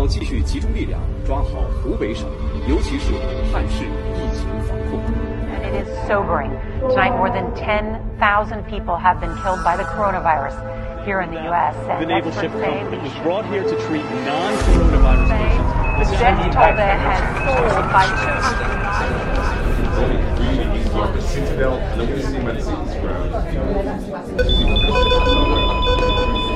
继续集中力量抓好湖北省，尤其是汉市疫情防控。 And it is sobering. Tonight, more than 10,000 people have been killed by the coronavirus here in the U.S. The naval ship was brought here to treat non-coronavirus patients. The death toll there has soared by 209.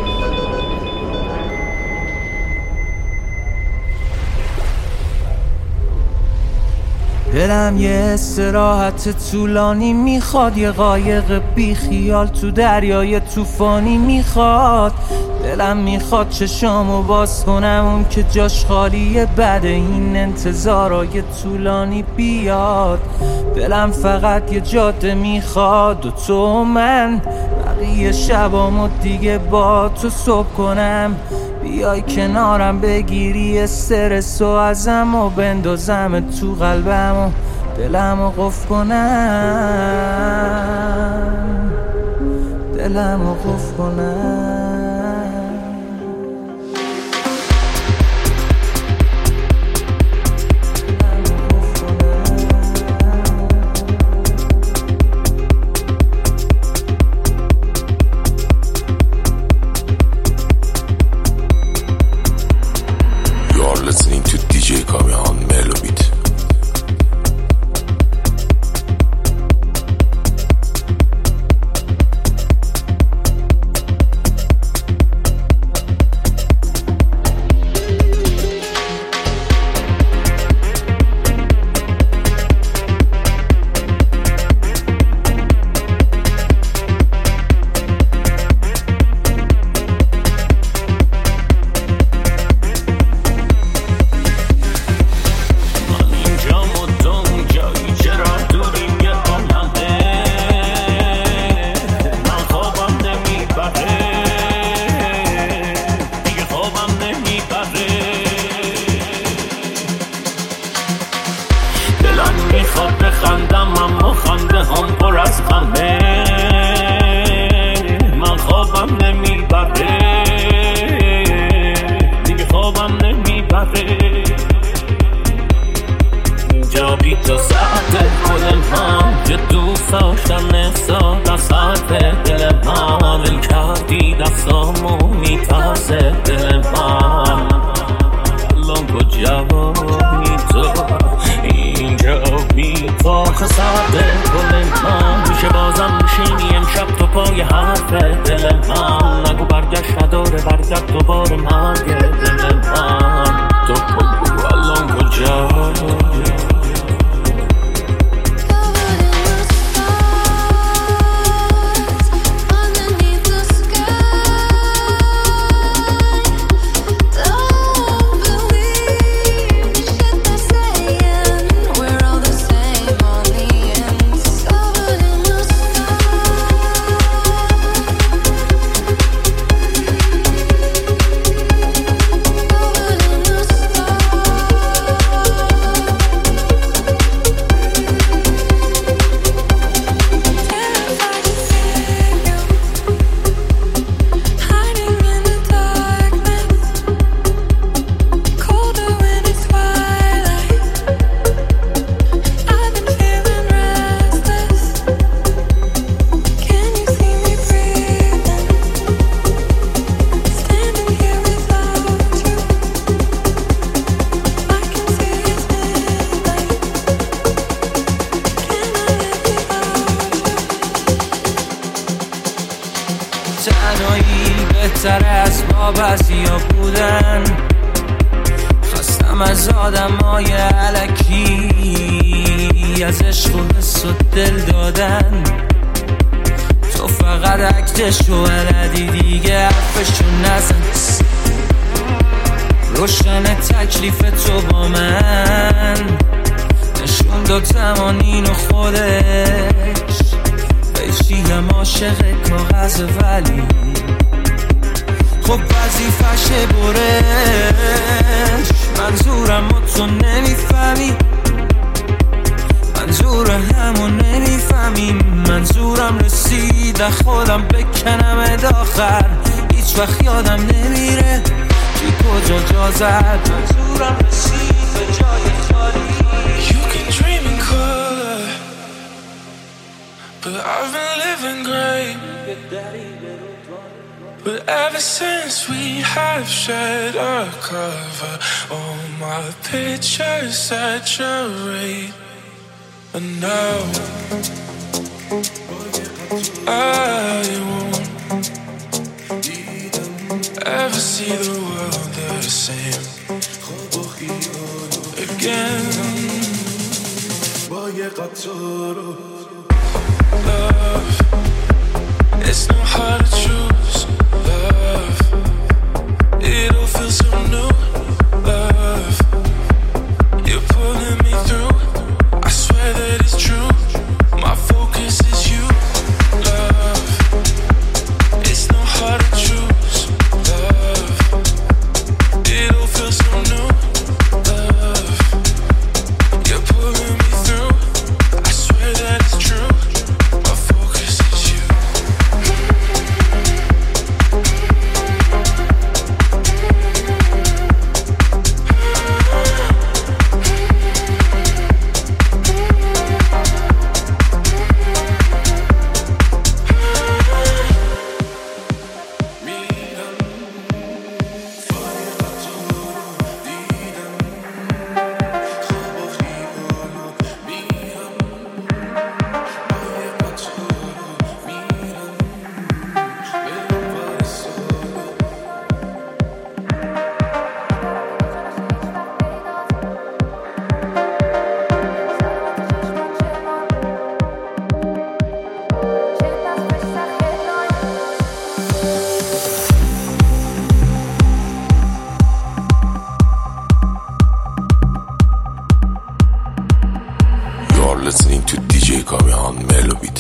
دلم یه استراحت طولانی میخواد، یه قایق بی خیال تو دریای طوفانی میخواد. دلم میخواد چشامو باز کنم، اون که جاش خالیه بعد این انتظارای طولانی بیاد. دلم فقط یه جاده میخواد و تو من، بقیه شبامو دیگه با تو صبح کنم. بیای کنارم بگیری استرسو ازم و بندازم تو قلبم و دلمو قفل کنم، دلمو قفل کنم. تنهایی بهتر از وابستیا بودن، خستم از آدمای الکی، از عشق و حس و دل دادن. تو فقط عکتشو بلدی دیگه حرفشو نزن، روشن تکلیف تو با من نشون داد زمانین و خودش بشیم عاشق کاغذ، ولی خب وظیفشه برش. منظورم و تو نمیفهمی، منظور همون نمیفهمی. منظورم رسید خودم بکنم داخر، هیچ وقت یادم نمیره گفتی کجا جا زد منظورم رسید به جای خالی. You can dream in color, but I've been living great. But ever since we have shared a cover, all my pictures saturate. And now I won't ever see the world the same again. Love, it's not hard to choose. Love, it all feels so new. Love, you're pulling me through. I swear that it's true. My focus is you. Love, it's not hard to choose. Love, it all feels so new. Love, you're pulling me through. I swear that it's true. My focus is you. Listening to DJ Kavihan Melobit.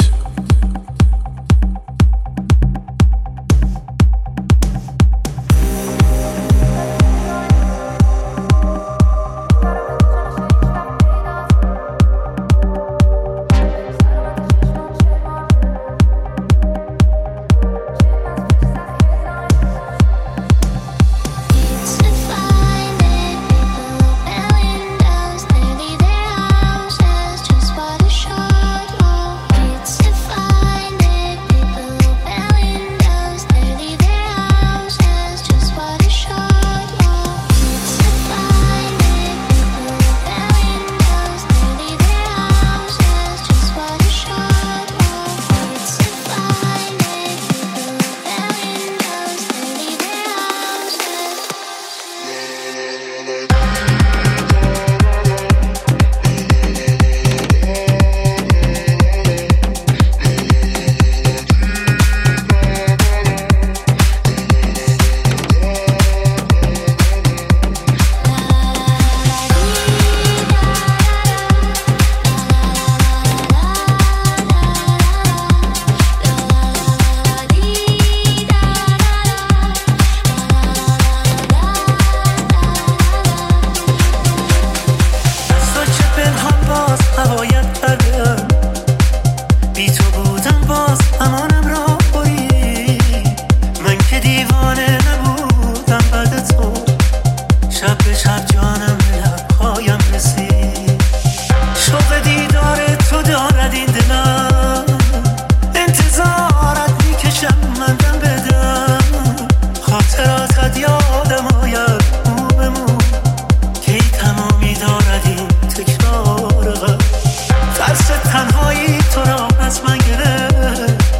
ترس تنهایی تو را از من گرفت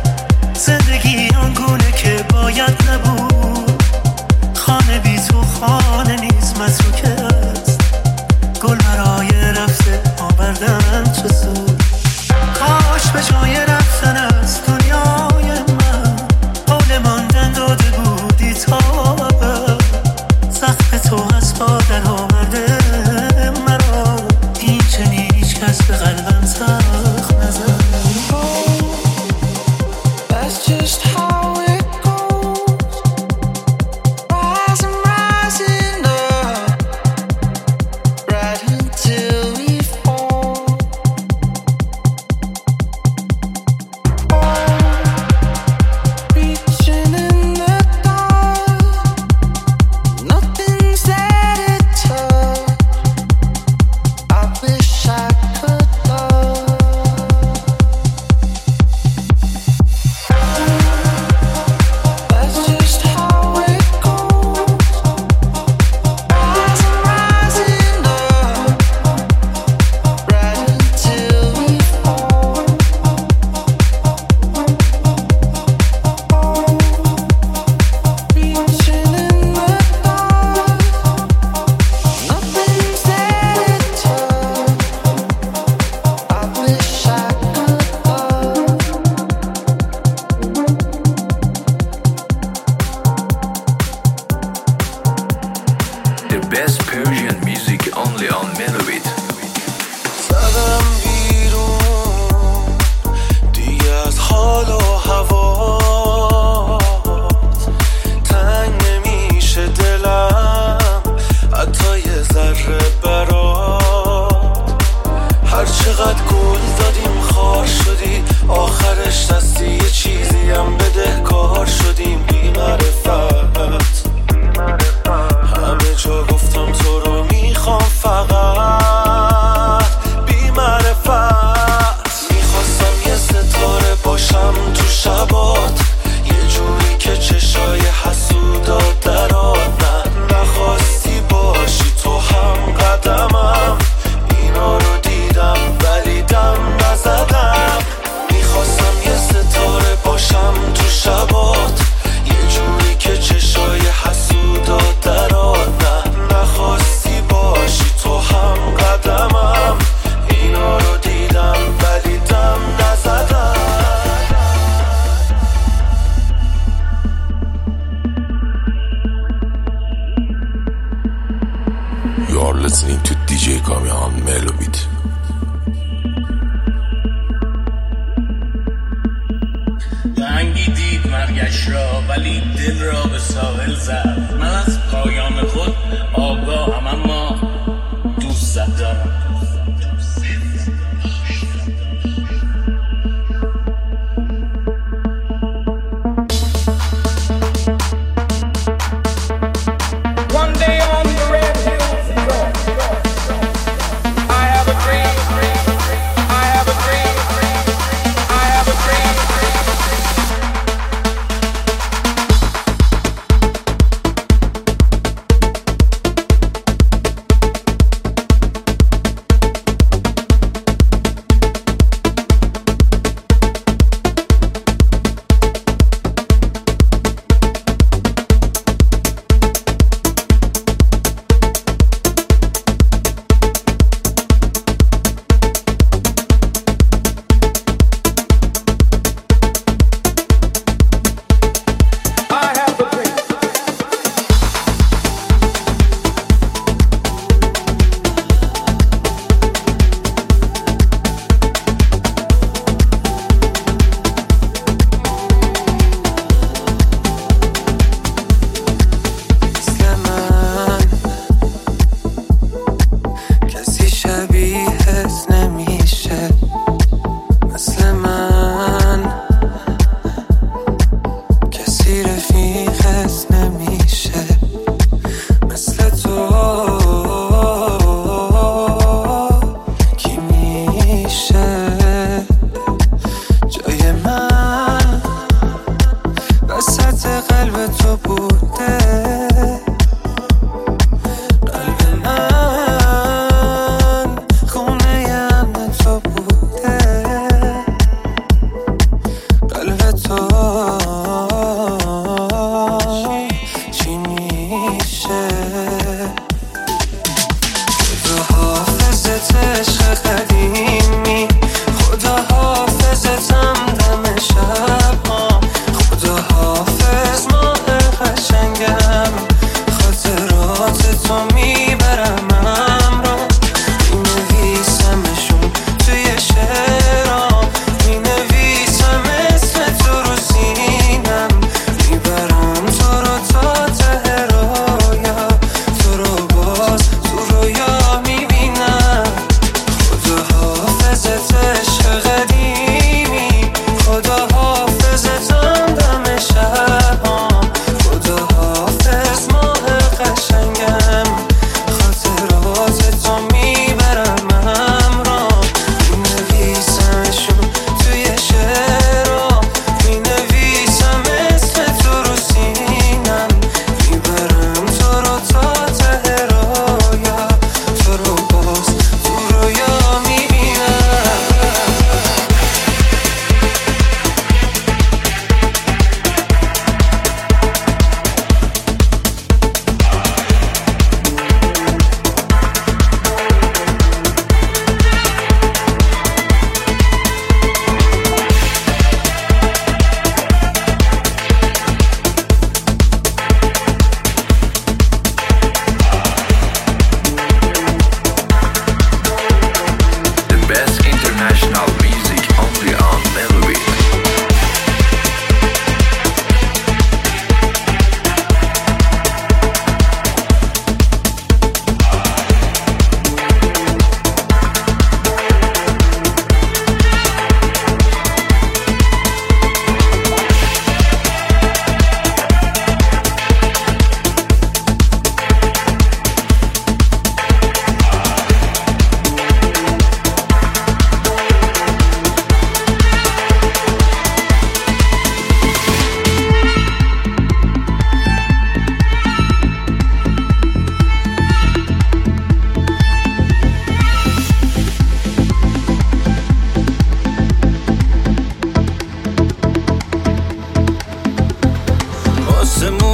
هوات تنگ نمیشه دلم حتی یه ذره برات. هر چقدر گل دادیم خار شدی، آخرش دستی یه چیزی هم بدهکار شدیم. بی معرفت همه جا گفتم تو رو میخوام، فقط بی معرفت. میخواستم یه ستاره باشم تو شبات، یه جوری که چشای حسودات درات. نه نخواستی باشی تو هم قدمم، اینا رو دیدم ولی دم نزدم. میخواستم یه ستاره باشم تو شبات، یه جوری که چشای حسودات درات. نه نخواستی باشی تو هم قدمم، اینا رو دیدم ولی دم نزدم. You are listening to DJ Kamihan Melobit. رنگی دید مرگش را ولی دل را به ساحل زد. من از پایان خود آگاهم اما دوست دارم. One day on the red hills of York, I have a dream, I have a dream, I have a dream.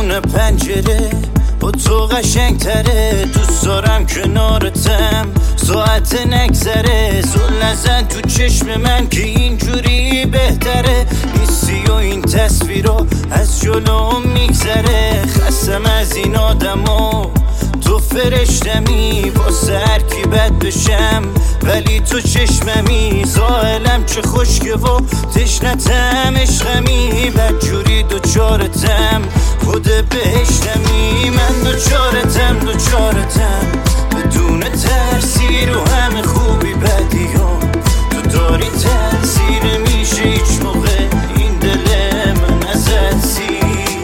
بیرون پنجره با تو قشنگ تره، دوست دارم کنارتم ساعت نگذره، زل نزن تو چشم من که اینجوری بهتره، نیستی و این تصویرها از جلوم میگذره، خستم از این آدما تو فرشتمی، واسه هر کی بد بشم ولی تو چشممی، زائلم چه خشکه و تشنتم عشقمی، بدجوری دوچارتم خود بهشتمی، من دوچارتم بدون ترسی رو همه خوبی بدیام، تو داری تاثیر میشه هیچ موقع این دل من ازت سیر،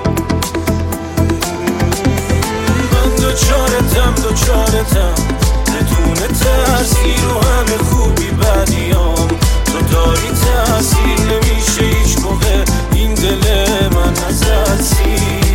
من دوچارتم بدون ترسی رو همه خوبی بدیام، تو داری تاثیر نمیشه هیچ موقع این دل من ازت سیر.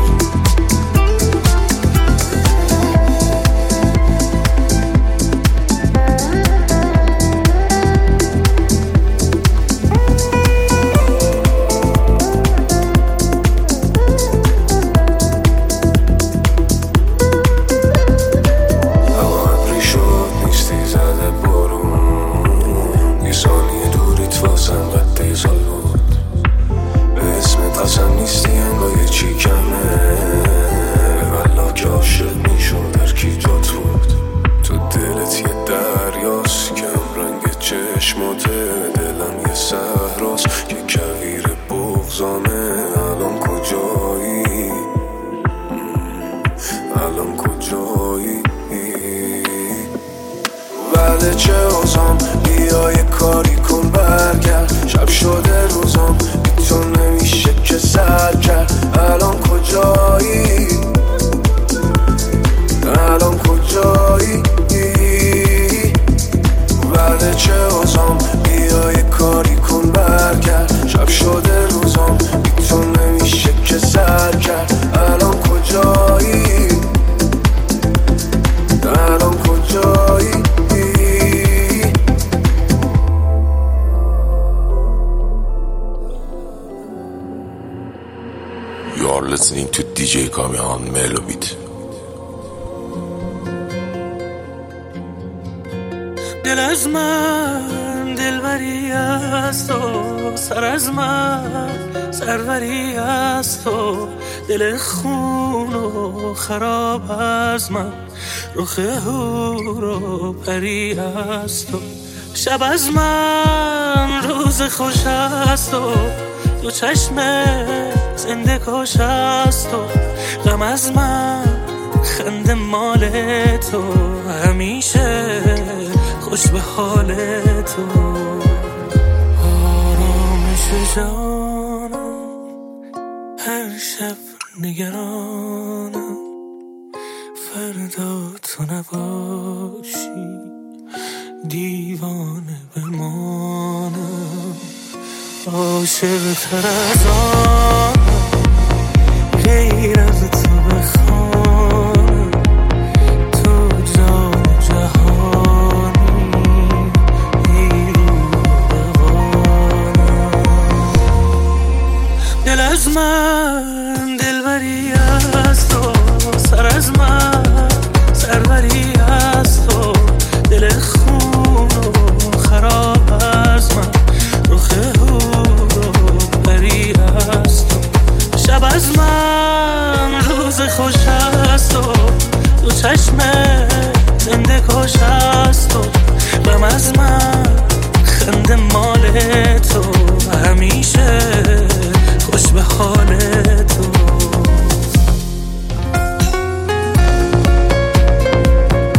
Listening to DJ Kamihan Melobit. دل از من دلبری است و سر از من سروری است و دل خون و خراب از من رخ هور و پری است و شب از من روز خوش است و دو چشم زنده کاش است و غم از من خنده مال تو همیشه خوش به حال تو آرامش جانم هر شب نگرانم فردا تو نباشی دیوانه بمانم عاشق تر از آنم غیر از تو بخوانم تو جان جهانی ای رو بوانم دل از من دلبری است و سر از من سروری است و دل خون و خراب از من رخ هور و پری است و شب از من روز خوش است و دو چشم زنده کاش است و غم از من خنده مال تو همیشه خوش به حال تو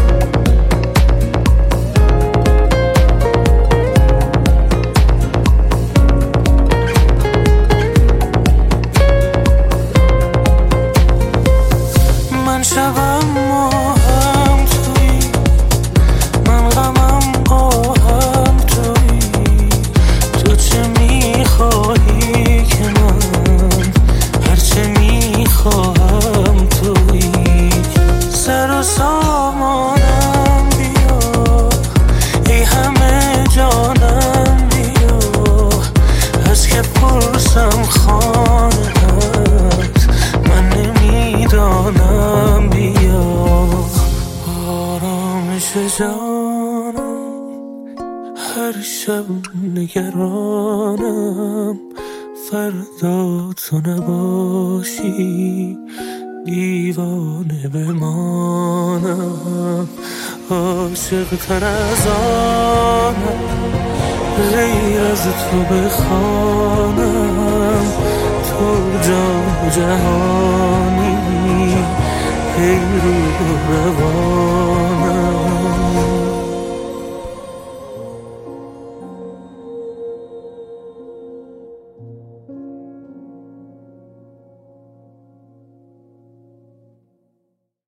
نگرانم فردا تو نباشی دیوانه بمانم عاشق تر از آنم غیر از تو بخوانم تو جان جهانی ای رو روان